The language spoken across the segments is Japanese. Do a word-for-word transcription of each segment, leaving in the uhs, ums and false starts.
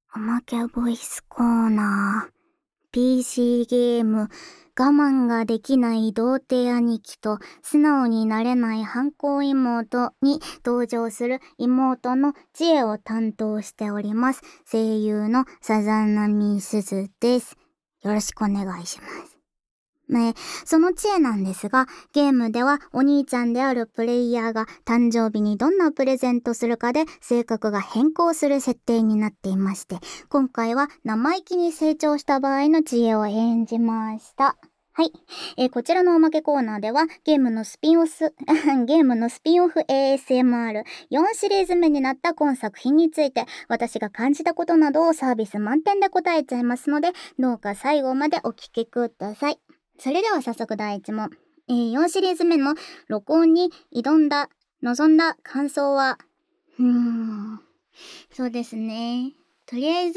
おまけボイスコーナー。ピーシー ゲーム、我慢ができない童貞兄貴と素直になれない反抗妹に登場する妹の知恵を担当しております。声優のさざなみすずです。よろしくお願いします。ね、その知恵なんですが、ゲームではお兄ちゃんであるプレイヤーが誕生日にどんなプレゼントするかで性格が変更する設定になっていまして、今回は生意気に成長した場合の知恵を演じました。はい、えー、こちらのおまけコーナーではゲームのスピンオフゲームのスピンオフ エーエスエムアールよん シリーズ目になった今作品について私が感じたことなどをサービス満点で答えちゃいますので、どうか最後までお聞きください。それでは早速だいいち問。えー、よんシリーズ目の録音に挑んだ、望んだ感想は、うーん、そうですね。とりあえず、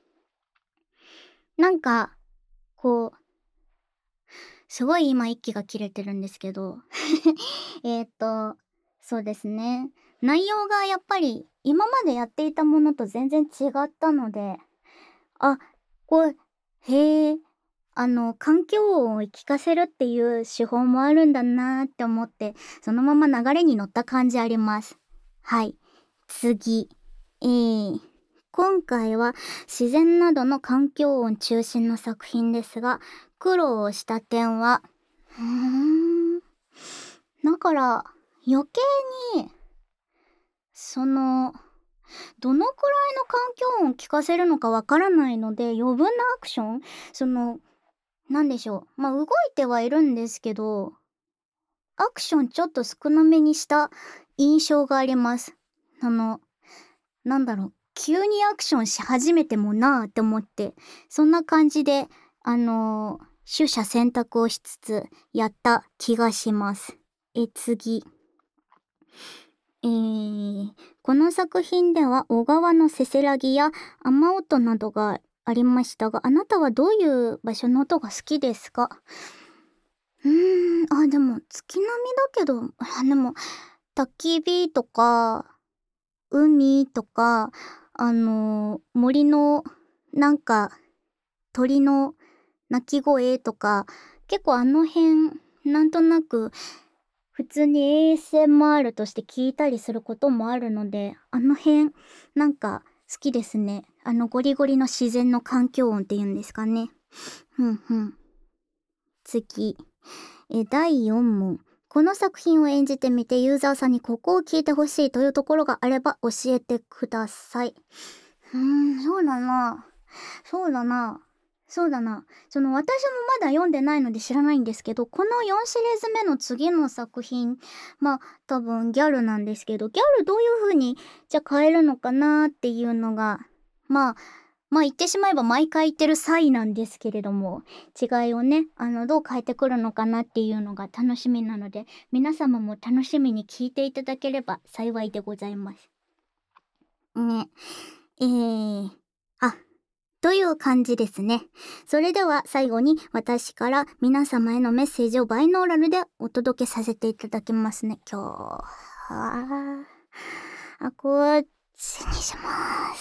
なんか、こう、すごい今息が切れてるんですけど、えっと、そうですね。内容がやっぱり今までやっていたものと全然違ったので、あ、こう、へえ、あの、環境音を聞かせるっていう手法もあるんだなーって思って、そのまま流れに乗った感じあります。はい。次。えー、今回は自然などの環境音中心の作品ですが、苦労をした点は、うーん。だから、余計に、その、どのくらいの環境音を聞かせるのかわからないので、余分なアクション、その、なんでしょう。まあ、動いてはいるんですけど、アクションちょっと少なめにした印象があります。あの、なんだろう。急にアクションし始めてもなーって思って、そんな感じで、あのー、取捨選択をしつつやった気がします。え、次。えー、この作品では小川のせせらぎや雨音などがありましたが、あなたはどういう場所の音が好きですか？うーん、あ、でも月並みだけど、あ、でも焚き火とか海とか、あのー、森のなんか鳥の鳴き声とか、結構あの辺なんとなく普通に エーエスエムアール として聞いたりすることもあるので、あの辺なんか好きですね。あのゴリゴリの自然の環境音っていうんですかね。ふんふん。次。え、だいよん問。この作品を演じてみてユーザーさんにここを聞いてほしいというところがあれば教えてください。うーん、そうだな。そうだな。そうだな。その私もまだ読んでないので知らないんですけど、このよんシリーズ目の次の作品、まあ多分ギャルなんですけど、ギャルどういう風にじゃあ変えるのかなっていうのが、まあ、まあ言ってしまえば毎回言ってる際なんですけれども、違いをね、あの、どう変えてくるのかなっていうのが楽しみなので、皆様も楽しみに聞いていただければ幸いでございます。ね。えー、あ、という感じですね。それでは最後に私から皆様へのメッセージをバイノーラルでお届けさせていただきますね。今日は、あ、こっちにします。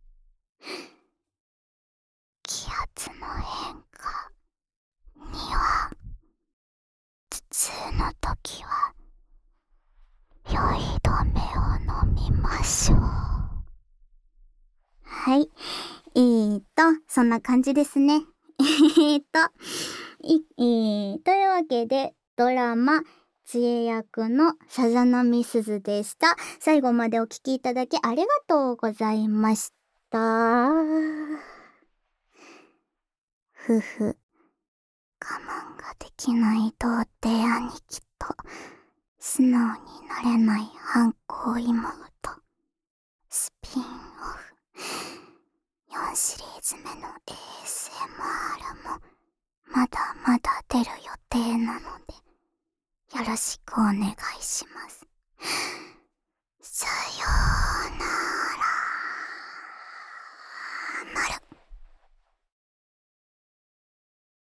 気圧の変化には、頭痛の時は、酔い止めを飲みましょう。はい。えーと、そんな感じですね。えーと、い、えー、というわけで、ドラマ、知恵役のさざなみすずでした。最後までお聞きいただきありがとうございました。ふふ。我慢ができない童貞兄貴と、素直になれない反抗妹。スピンオフ。よんシリーズ目の エーエスエムアール もまだまだ出る予定なのでよろしくお願いします。さよう。